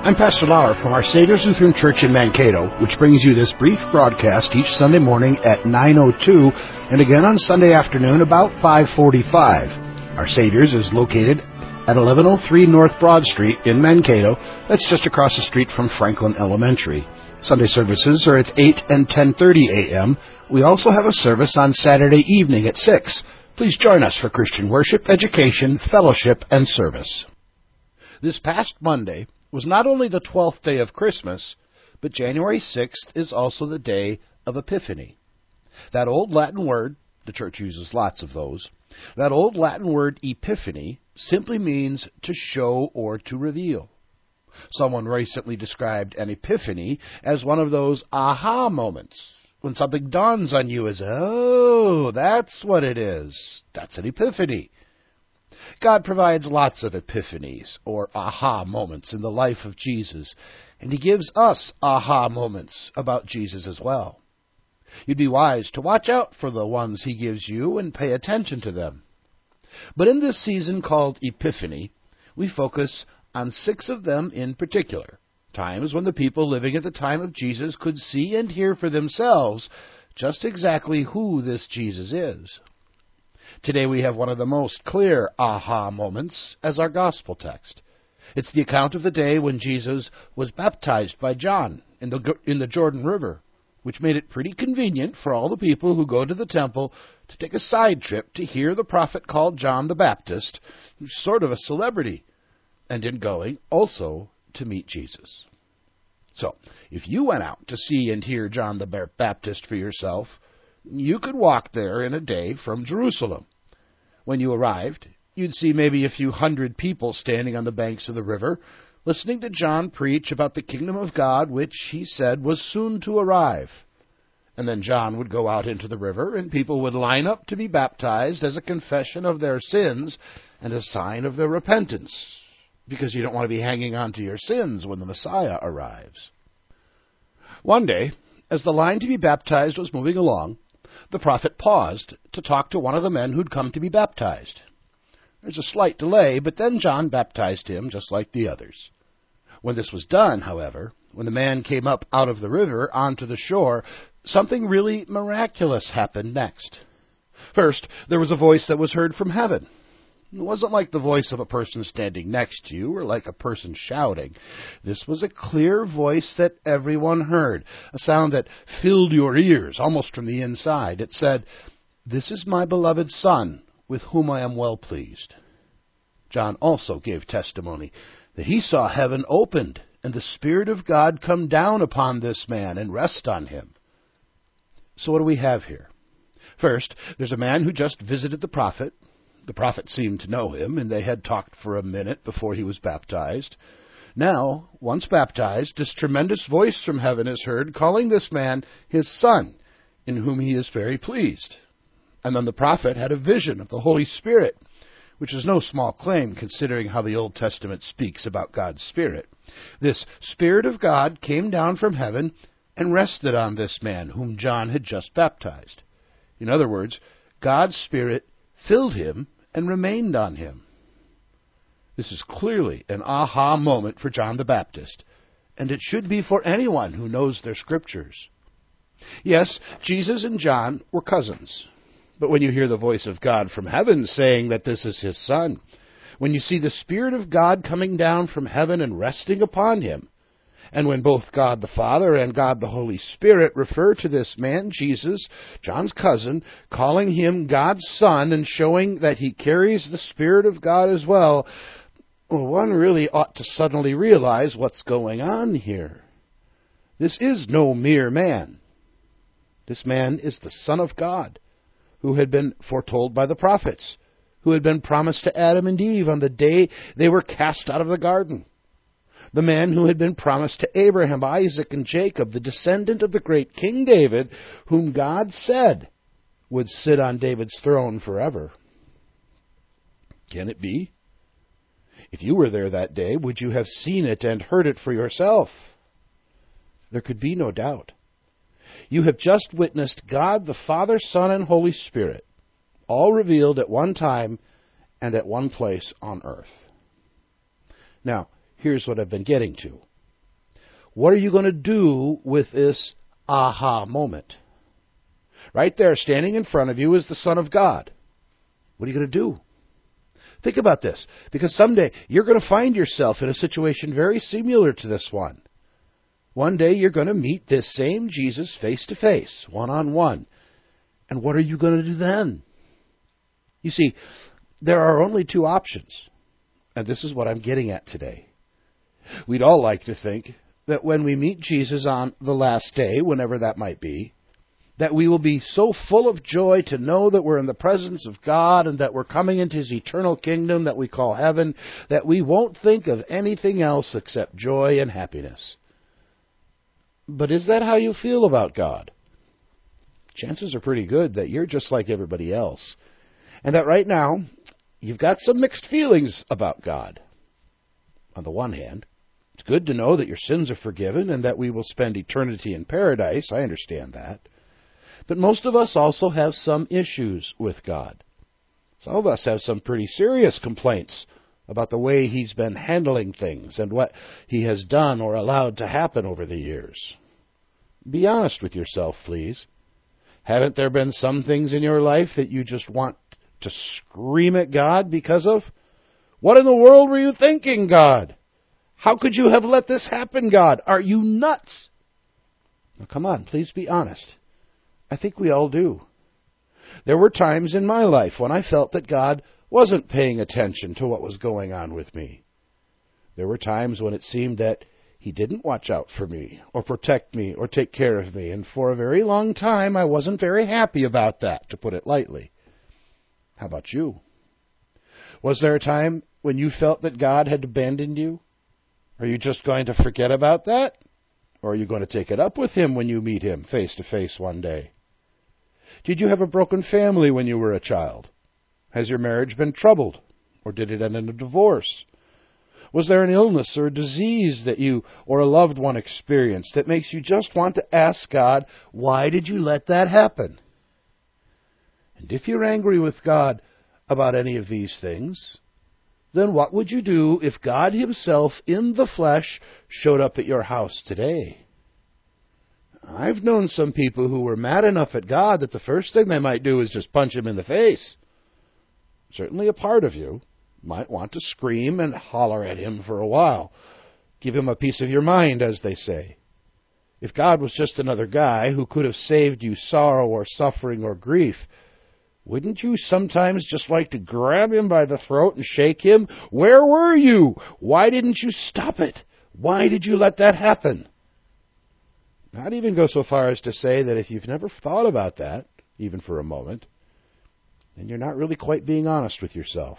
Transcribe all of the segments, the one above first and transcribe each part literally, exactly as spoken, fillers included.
I'm Pastor Lauer from Our Savior's Lutheran Church in Mankato, which brings you this brief broadcast each Sunday morning at nine oh two and again on Sunday afternoon about five forty-five. Our Savior's is located at eleven oh three North Broad Street in Mankato. That's just across the street from Franklin Elementary. Sunday services are at eight and ten thirty a.m. We also have a service on Saturday evening at six. Please join us for Christian worship, education, fellowship, and service. This past Monday was not only the twelfth day of Christmas, but January sixth is also the day of Epiphany. That old Latin word, the church uses lots of those, that old Latin word epiphany simply means to show or to reveal. Someone recently described an epiphany as one of those aha moments, when something dawns on you as, oh, that's what it is. That's an epiphany. God provides lots of epiphanies, or aha moments, in the life of Jesus, and He gives us aha moments about Jesus as well. You'd be wise to watch out for the ones He gives you and pay attention to them. But in this season called Epiphany, we focus on six of them in particular, times when the people living at the time of Jesus could see and hear for themselves just exactly who this Jesus is. Today we have one of the most clear aha moments as our gospel text. It's the account of the day when Jesus was baptized by John in the, in the Jordan River, which made it pretty convenient for all the people who go to the temple to take a side trip to hear the prophet called John the Baptist, who's sort of a celebrity, and in going, also to meet Jesus. So, if you went out to see and hear John the Baptist for yourself, you could walk there in a day from Jerusalem. When you arrived, you'd see maybe a few hundred people standing on the banks of the river, listening to John preach about the kingdom of God, which he said was soon to arrive. And then John would go out into the river, and people would line up to be baptized as a confession of their sins and a sign of their repentance, because you don't want to be hanging on to your sins when the Messiah arrives. One day, as the line to be baptized was moving along, the prophet paused to talk to one of the men who'd come to be baptized. There's a slight delay, but then John baptized him just like the others. When this was done, however, when the man came up out of the river onto the shore, something really miraculous happened next. First, there was a voice that was heard from heaven. It wasn't like the voice of a person standing next to you or like a person shouting. This was a clear voice that everyone heard, a sound that filled your ears almost from the inside. It said, "This is my beloved Son, with whom I am well pleased." John also gave testimony that he saw heaven opened and the Spirit of God come down upon this man and rest on him. So what do we have here? First, there's a man who just visited the prophet. The prophet seemed to know him, and they had talked for a minute before he was baptized. Now, once baptized, this tremendous voice from heaven is heard calling this man his son, in whom he is very pleased. And then the prophet had a vision of the Holy Spirit, which is no small claim considering how the Old Testament speaks about God's Spirit. This Spirit of God came down from heaven and rested on this man whom John had just baptized. In other words, God's Spirit filled him and remained on him. This is clearly an aha moment for John the Baptist, and it should be for anyone who knows their scriptures. Yes, Jesus and John were cousins, but when you hear the voice of God from heaven saying that this is his son, when you see the Spirit of God coming down from heaven and resting upon him, and when both God the Father and God the Holy Spirit refer to this man, Jesus, John's cousin, calling him God's son and showing that he carries the Spirit of God as well, well, one really ought to suddenly realize what's going on here. This is no mere man. This man is the Son of God, who had been foretold by the prophets, who had been promised to Adam and Eve on the day they were cast out of the garden. The man who had been promised to Abraham, Isaac, and Jacob, the descendant of the great King David, whom God said would sit on David's throne forever. Can it be? If you were there that day, would you have seen it and heard it for yourself? There could be no doubt. You have just witnessed God the Father, Son, and Holy Spirit, all revealed at one time and at one place on earth. Now, here's what I've been getting to. What are you going to do with this aha moment? Right there, standing in front of you, is the Son of God. What are you going to do? Think about this, because someday you're going to find yourself in a situation very similar to this one. One day you're going to meet this same Jesus face to face, one on one. And what are you going to do then? You see, there are only two options. And this is what I'm getting at today. We'd all like to think that when we meet Jesus on the last day, whenever that might be, that we will be so full of joy to know that we're in the presence of God and that we're coming into His eternal kingdom that we call heaven, that we won't think of anything else except joy and happiness. But is that how you feel about God? Chances are pretty good that you're just like everybody else, and that right now you've got some mixed feelings about God. On the one hand, it's good to know that your sins are forgiven and that we will spend eternity in paradise. I understand that. But most of us also have some issues with God. Some of us have some pretty serious complaints about the way He's been handling things and what He has done or allowed to happen over the years. Be honest with yourself, please. Haven't there been some things in your life that you just want to scream at God because of? What in the world were you thinking, God? How could you have let this happen, God? Are you nuts? Now, come on, please be honest. I think we all do. There were times in my life when I felt that God wasn't paying attention to what was going on with me. There were times when it seemed that He didn't watch out for me, or protect me, or take care of me, and for a very long time I wasn't very happy about that, to put it lightly. How about you? Was there a time when you felt that God had abandoned you? Are you just going to forget about that? Or are you going to take it up with Him when you meet Him face to face one day? Did you have a broken family when you were a child? Has your marriage been troubled? Or did it end in a divorce? Was there an illness or a disease that you or a loved one experienced that makes you just want to ask God, why did you let that happen? And if you're angry with God about any of these things, then what would you do if God Himself in the flesh showed up at your house today? I've known some people who were mad enough at God that the first thing they might do is just punch Him in the face. Certainly a part of you might want to scream and holler at Him for a while. Give Him a piece of your mind, as they say. If God was just another guy who could have saved you sorrow or suffering or grief, wouldn't you sometimes just like to grab Him by the throat and shake Him? Where were you? Why didn't you stop it? Why did you let that happen? I'd even go so far as to say that if you've never thought about that, even for a moment, then you're not really quite being honest with yourself.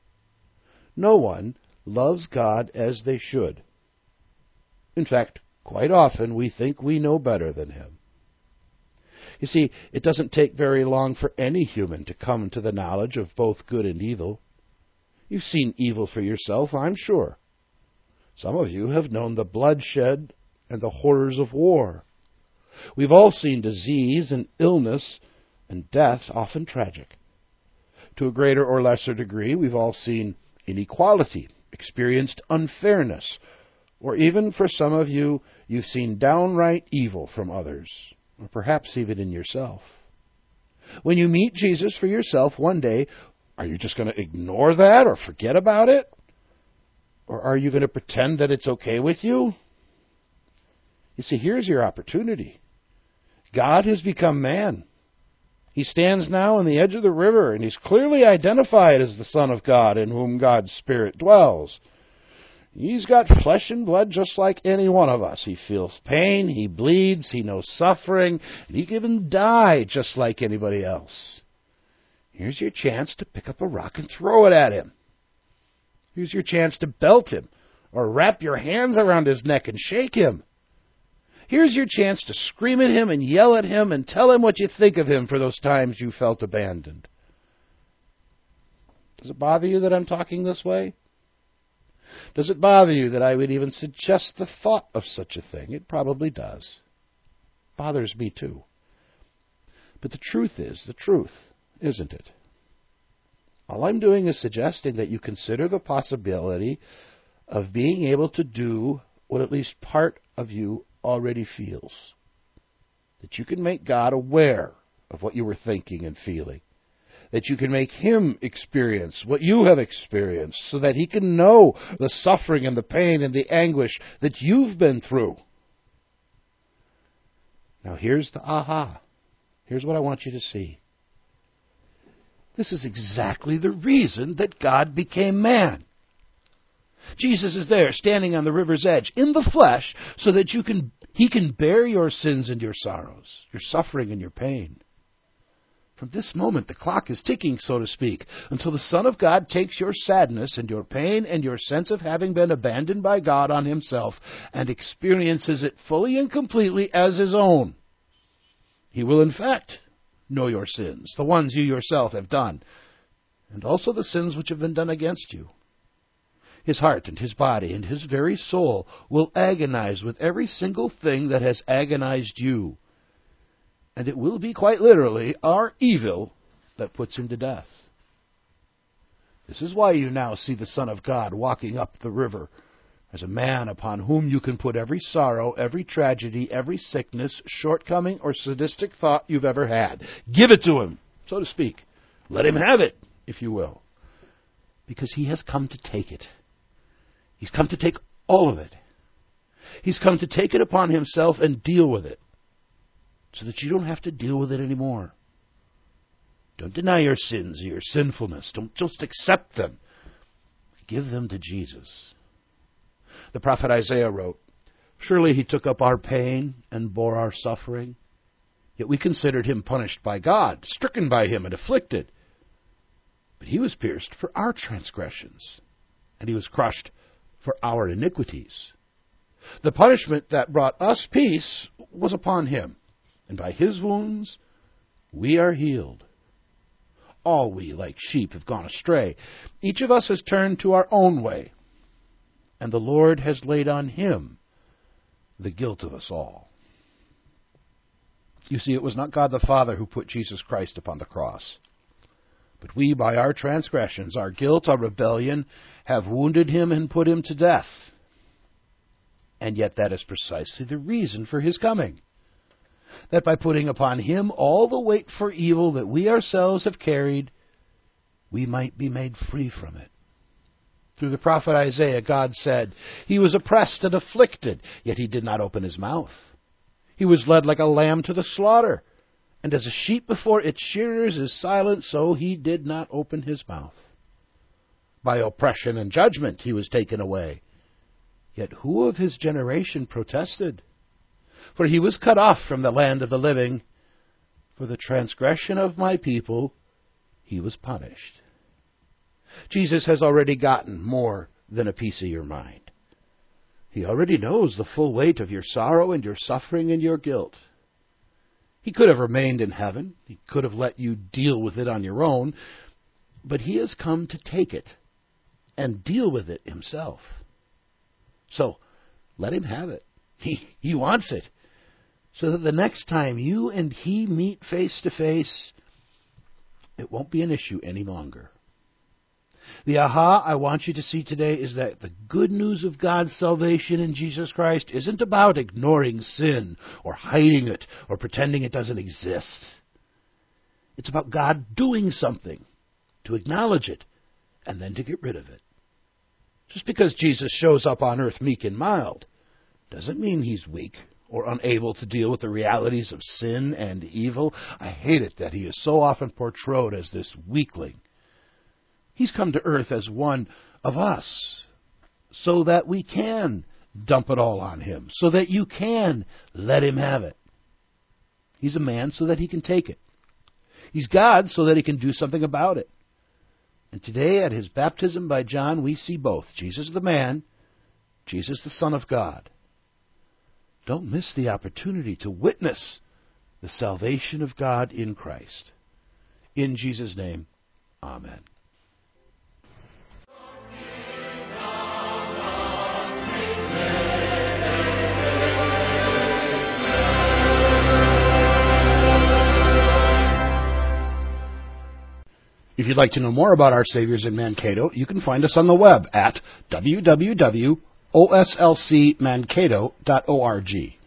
No one loves God as they should. In fact, quite often we think we know better than Him. You see, it doesn't take very long for any human to come to the knowledge of both good and evil. You've seen evil for yourself, I'm sure. Some of you have known the bloodshed and the horrors of war. We've all seen disease and illness and death, often tragic. To a greater or lesser degree, we've all seen inequality, experienced unfairness, or even for some of you, you've seen downright evil from others, or perhaps even in yourself. When you meet Jesus for yourself one day, are you just going to ignore that or forget about it? Or are you going to pretend that it's okay with you? You see, here's your opportunity. God has become man. He stands now on the edge of the river, and He's clearly identified as the Son of God in whom God's Spirit dwells. He's got flesh and blood just like any one of us. He feels pain, He bleeds, He knows suffering, and He can even die just like anybody else. Here's your chance to pick up a rock and throw it at Him. Here's your chance to belt Him, or wrap your hands around His neck and shake Him. Here's your chance to scream at Him and yell at Him and tell Him what you think of Him for those times you felt abandoned. Does it bother you that I'm talking this way? Does it bother you that I would even suggest the thought of such a thing? It probably does. It bothers me too. But the truth is the truth, isn't it? All I'm doing is suggesting that you consider the possibility of being able to do what at least part of you already feels. That you can make God aware of what you were thinking and feeling. That you can make Him experience what you have experienced, so that He can know the suffering and the pain and the anguish that you've been through. Now here's the aha. Here's what I want you to see. This is exactly the reason that God became man. Jesus is there, standing on the river's edge, in the flesh, so that you can, He can bear your sins and your sorrows, your suffering and your pain. From this moment, the clock is ticking, so to speak, until the Son of God takes your sadness and your pain and your sense of having been abandoned by God on Himself and experiences it fully and completely as His own. He will, in fact, know your sins, the ones you yourself have done, and also the sins which have been done against you. His heart and His body and His very soul will agonize with every single thing that has agonized you. And it will be quite literally our evil that puts Him to death. This is why you now see the Son of God walking up the river as a man upon whom you can put every sorrow, every tragedy, every sickness, shortcoming, or sadistic thought you've ever had. Give it to Him, so to speak. Let Him have it, if you will. Because He has come to take it. He's come to take all of it. He's come to take it upon Himself and deal with it, so that you don't have to deal with it anymore. Don't deny your sins or your sinfulness. Don't just accept them. Give them to Jesus. The prophet Isaiah wrote, "Surely He took up our pain and bore our suffering. Yet we considered Him punished by God, stricken by Him and afflicted. But He was pierced for our transgressions, and He was crushed for our iniquities. The punishment that brought us peace was upon Him, and by His wounds we are healed. All we, like sheep, have gone astray. Each of us has turned to our own way, and the Lord has laid on Him the guilt of us all." You see, it was not God the Father who put Jesus Christ upon the cross. But we, by our transgressions, our guilt, our rebellion, have wounded Him and put Him to death. And yet that is precisely the reason for His coming. That by putting upon Him all the weight for evil that we ourselves have carried, we might be made free from it. Through the prophet Isaiah, God said, "He was oppressed and afflicted, yet He did not open His mouth. He was led like a lamb to the slaughter, and as a sheep before its shearers is silent, so He did not open His mouth. By oppression and judgment He was taken away. Yet who of His generation protested? For He was cut off from the land of the living. For the transgression of my people He was punished." Jesus has already gotten more than a piece of your mind. He already knows the full weight of your sorrow and your suffering and your guilt. He could have remained in heaven. He could have let you deal with it on your own. But He has come to take it and deal with it Himself. So, let Him have it. He, he wants it. So that the next time you and He meet face to face, it won't be an issue any longer. The aha I want you to see today is that the good news of God's salvation in Jesus Christ isn't about ignoring sin or hiding it or pretending it doesn't exist. It's about God doing something to acknowledge it and then to get rid of it. Just because Jesus shows up on earth meek and mild doesn't mean He's weak or unable to deal with the realities of sin and evil. I hate it that He is so often portrayed as this weakling. He's come to earth as one of us so that we can dump it all on Him, so that you can let Him have it. He's a man so that He can take it. He's God so that He can do something about it. And today at His baptism by John, we see both. Jesus the man, Jesus the Son of God. Don't miss the opportunity to witness the salvation of God in Christ. In Jesus' name, amen. If you'd like to know more about our Saviors in Mankato, you can find us on the web at w w w O S L C Mankato dot org.